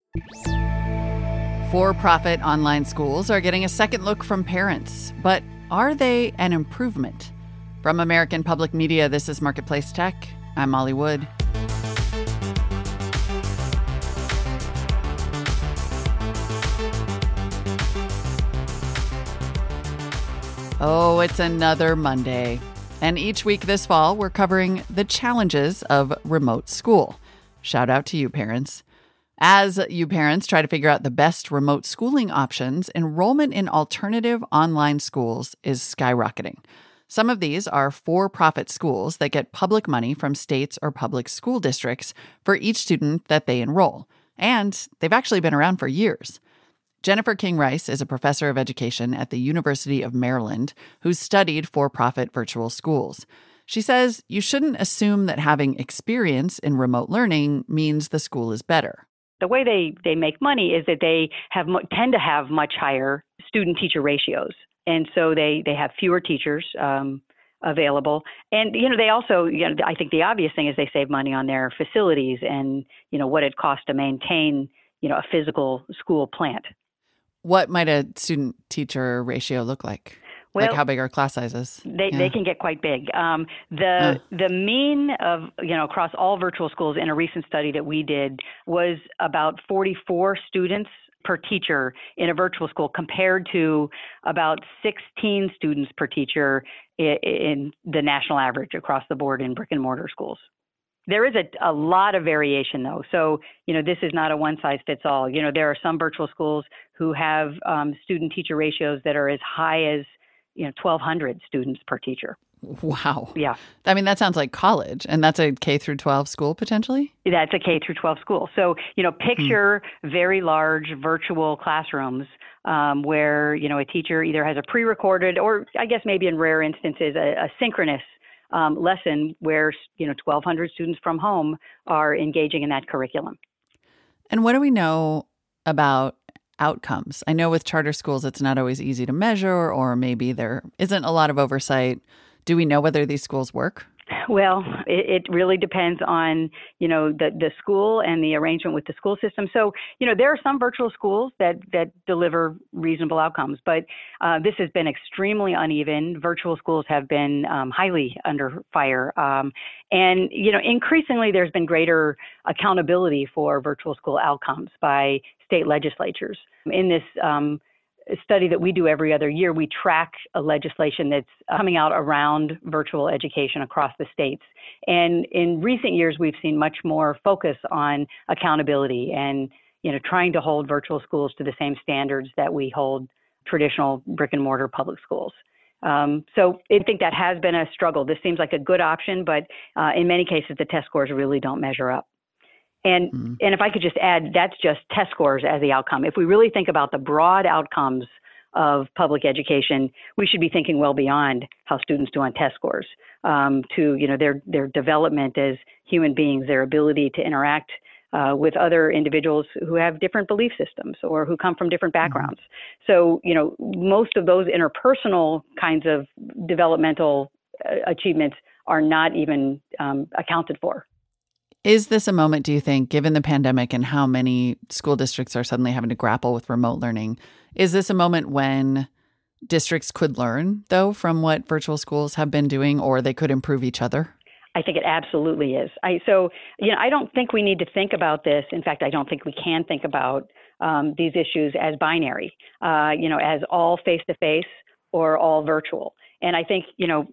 For-profit online schools are getting a second look from parents, but are they an improvement? From American Public Media, this is Marketplace Tech. I'm Molly Wood. Oh, it's another Monday. And each week this fall, we're covering the challenges of remote school. Shout out to you, parents. As you parents try to figure out the best remote schooling options, enrollment in alternative online schools is skyrocketing. Some of these are for-profit schools that get public money from states or public school districts for each student that they enroll. And they've actually been around for years. Jennifer King Rice is a professor of education at the University of Maryland who's studied for-profit virtual schools. She says you shouldn't assume that having experience in remote learning means the school is better. The way they make money is that they tend to have much higher student-teacher ratios. And so they have fewer teachers available. And, they also, I think the obvious thing is they save money on their facilities and, what it costs to maintain, a physical school plant. What might a student-teacher ratio look like? Well, like how big are class sizes? They can get quite big. The mean of, across all virtual schools in a recent study that we did was about 44 students per teacher in a virtual school compared to about 16 students per teacher in the national average across the board in brick and mortar schools. There is a lot of variation, though. So, this is not a one-size-fits-all. There are some virtual schools who have student-teacher ratios that are as high as 1,200 students per teacher. Wow. Yeah. I mean, that sounds like college, and that's a K through 12 school potentially? That's a K through 12 school. So, picture very large virtual classrooms where, a teacher either has a pre-recorded or I guess maybe in rare instances, a synchronous lesson where, 1,200 students from home are engaging in that curriculum. And what do we know about outcomes? I know with charter schools, it's not always easy to measure, or maybe there isn't a lot of oversight. Do we know whether these schools work? Well, it really depends on, the school and the arrangement with the school system. So, there are some virtual schools that deliver reasonable outcomes, but this has been extremely uneven. Virtual schools have been highly under fire. And, increasingly there's been greater accountability for virtual school outcomes by state legislatures. In this study that we do every other year, we track a legislation that's coming out around virtual education across the states. And in recent years, we've seen much more focus on accountability and, trying to hold virtual schools to the same standards that we hold traditional brick and mortar public schools. So I think that has been a struggle. This seems like a good option, but in many cases, the test scores really don't measure up. And if I could just add, that's just test scores as the outcome. If we really think about the broad outcomes of public education, we should be thinking well beyond how students do on test scores to, their development as human beings, their ability to interact with other individuals who have different belief systems or who come from different backgrounds. So, most of those interpersonal kinds of developmental achievements are not even accounted for. Is this a moment, do you think, given the pandemic and how many school districts are suddenly having to grapple with remote learning, is this a moment when districts could learn, though, from what virtual schools have been doing, or they could improve each other? I think it absolutely is. I don't think we need to think about this. In fact, I don't think we can think about these issues as binary, as all face-to-face or all virtual. And I think,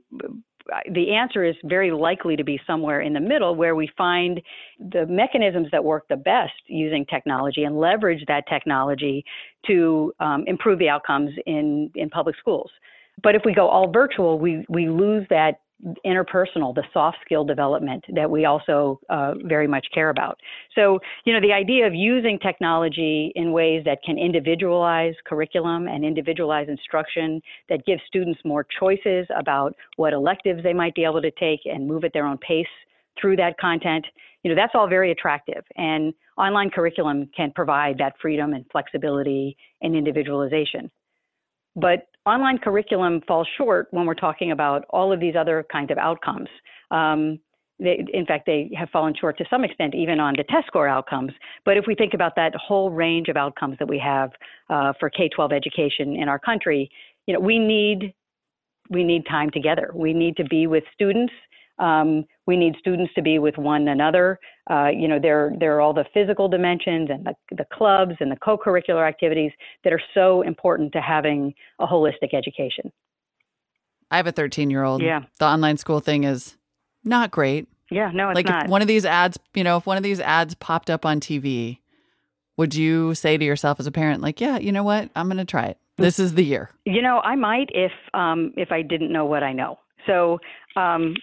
the answer is very likely to be somewhere in the middle where we find the mechanisms that work the best using technology and leverage that technology to improve the outcomes in public schools. But if we go all virtual, we lose that interpersonal, the soft skill development that we also very much care about. So, the idea of using technology in ways that can individualize curriculum and individualize instruction, that gives students more choices about what electives they might be able to take and move at their own pace through that content, that's all very attractive. And online curriculum can provide that freedom and flexibility and individualization. But online curriculum falls short when we're talking about all of these other kinds of outcomes. In fact, they have fallen short to some extent, even on the test score outcomes. But if we think about that whole range of outcomes that we have for K-12 education in our country, we need time together. We need to be with students. We need students to be with one another. There are all the physical dimensions and the clubs and the co-curricular activities that are so important to having a holistic education. I have a 13-year-old. Yeah. The online school thing is not great. Yeah, no, it's like not. If one of these ads, if one of these ads popped up on TV, would you say to yourself as a parent, like, yeah, you know what? I'm going to try it. This is the year. I might if I didn't know what I know. So, and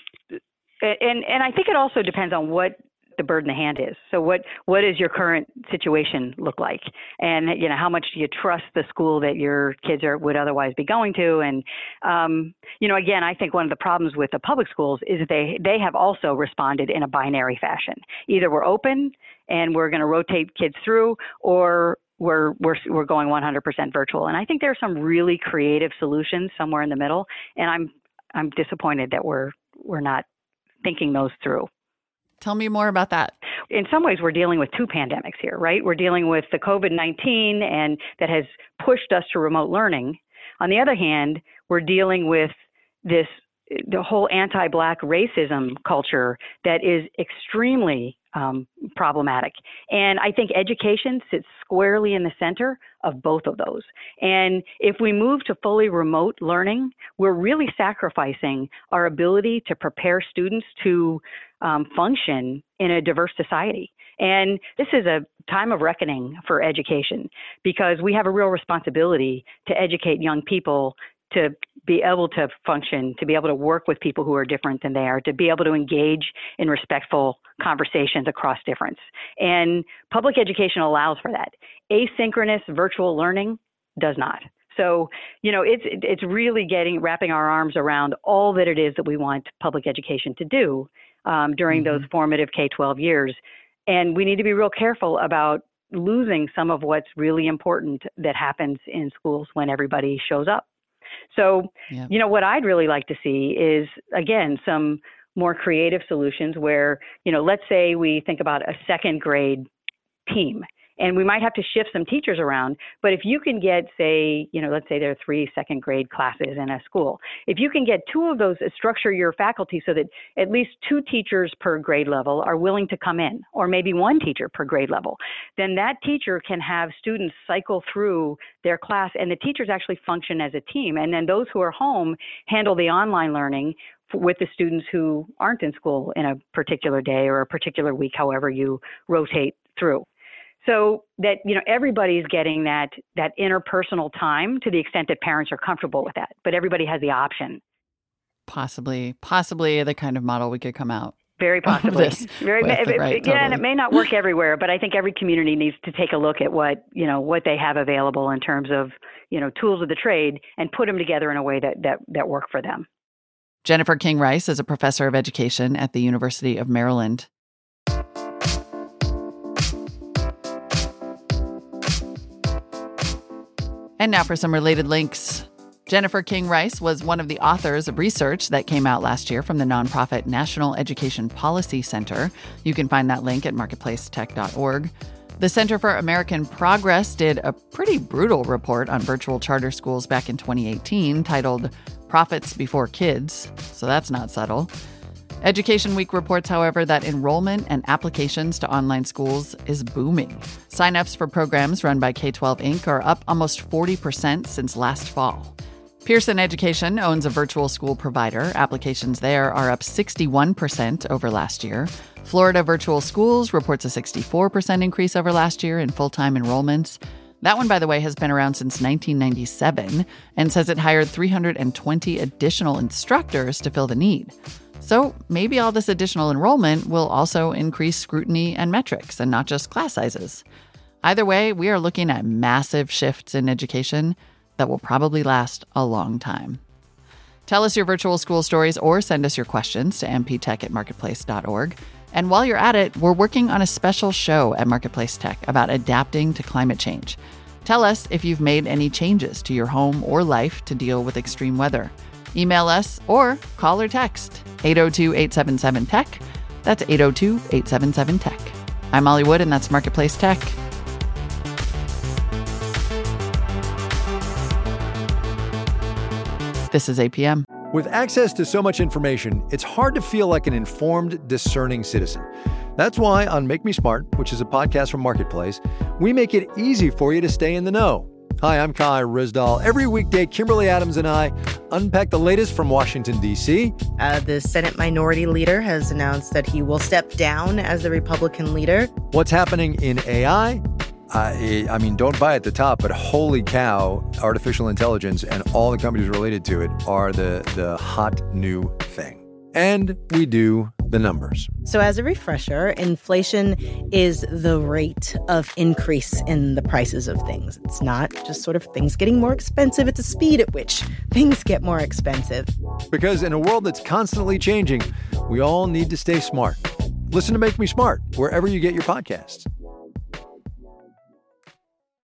I think it also depends on what the bird in the hand is. So what does your current situation look like? And, how much do you trust the school that your kids would otherwise be going to? And, again, I think one of the problems with the public schools is that they have also responded in a binary fashion. Either we're open and we're going to rotate kids through, or we're going 100% virtual. And I think there are some really creative solutions somewhere in the middle. And I'm disappointed that we're not thinking those through. Tell me more about that. In some ways, we're dealing with two pandemics here, right? We're dealing with the COVID-19 and that has pushed us to remote learning. On the other hand, we're dealing with the whole anti-Black racism culture that is extremely problematic. And I think education sits squarely in the center of both of those. And if we move to fully remote learning, we're really sacrificing our ability to prepare students to function in a diverse society. And this is a time of reckoning for education because we have a real responsibility to educate young people to be able to function, to be able to work with people who are different than they are, to be able to engage in respectful conversations across difference. And public education allows for that. Asynchronous virtual learning does not. So, it's really wrapping our arms around all that it is that we want public education to do during those formative K-12 years. And we need to be real careful about losing some of what's really important that happens in schools when everybody shows up. So, what I'd really like to see is, again, some more creative solutions where, let's say we think about a second grade team. And we might have to shift some teachers around, but if you can get, say, let's say there are 3 second grade classes in a school. If you can get 2 of those, structure your faculty so that at least 2 teachers per grade level are willing to come in, or maybe 1 teacher per grade level, then that teacher can have students cycle through their class and the teachers actually function as a team. And then those who are home handle the online learning with the students who aren't in school in a particular day or a particular week, however you rotate through. So that, everybody's getting that interpersonal time to the extent that parents are comfortable with that, but everybody has the option. Possibly the kind of model we could come out. Very possibly. And it may not work everywhere, but I think every community needs to take a look at what they have available in terms of, tools of the trade and put them together in a way that work for them. Jennifer King Rice is a professor of education at the University of Maryland. And now for some related links. Jennifer King Rice was one of the authors of research that came out last year from the nonprofit National Education Policy Center. You can find that link at marketplacetech.org. The Center for American Progress did a pretty brutal report on virtual charter schools back in 2018 titled Profits Before Kids, so that's not subtle. Education Week reports, however, that enrollment and applications to online schools is booming. Sign-ups for programs run by K-12 Inc. are up almost 40% since last fall. Pearson Education owns a virtual school provider. Applications there are up 61% over last year. Florida Virtual Schools reports a 64% increase over last year in full-time enrollments. That one, by the way, has been around since 1997 and says it hired 320 additional instructors to fill the need. So maybe all this additional enrollment will also increase scrutiny and metrics and not just class sizes. Either way, we are looking at massive shifts in education that will probably last a long time. Tell us your virtual school stories or send us your questions to mptech@marketplace.org. And while you're at it, we're working on a special show at Marketplace Tech about adapting to climate change. Tell us if you've made any changes to your home or life to deal with extreme weather. Email us or call or text 802-877-TECH. That's 802-877-TECH. I'm Molly Wood, and that's Marketplace Tech. This is APM. With access to so much information, it's hard to feel like an informed, discerning citizen. That's why on Make Me Smart, which is a podcast from Marketplace, we make it easy for you to stay in the know. Hi, I'm Kai Ryssdal. Every weekday, Kimberly Adams and I unpack the latest from Washington, D.C. The Senate Minority Leader has announced that he will step down as the Republican leader. What's happening in AI? I mean, don't buy at the top, but holy cow, artificial intelligence and all the companies related to it are the hot new thing. And we do the numbers. So as a refresher, inflation is the rate of increase in the prices of things. It's not just sort of things getting more expensive. It's the speed at which things get more expensive. Because in a world that's constantly changing, we all need to stay smart. Listen to Make Me Smart wherever you get your podcasts.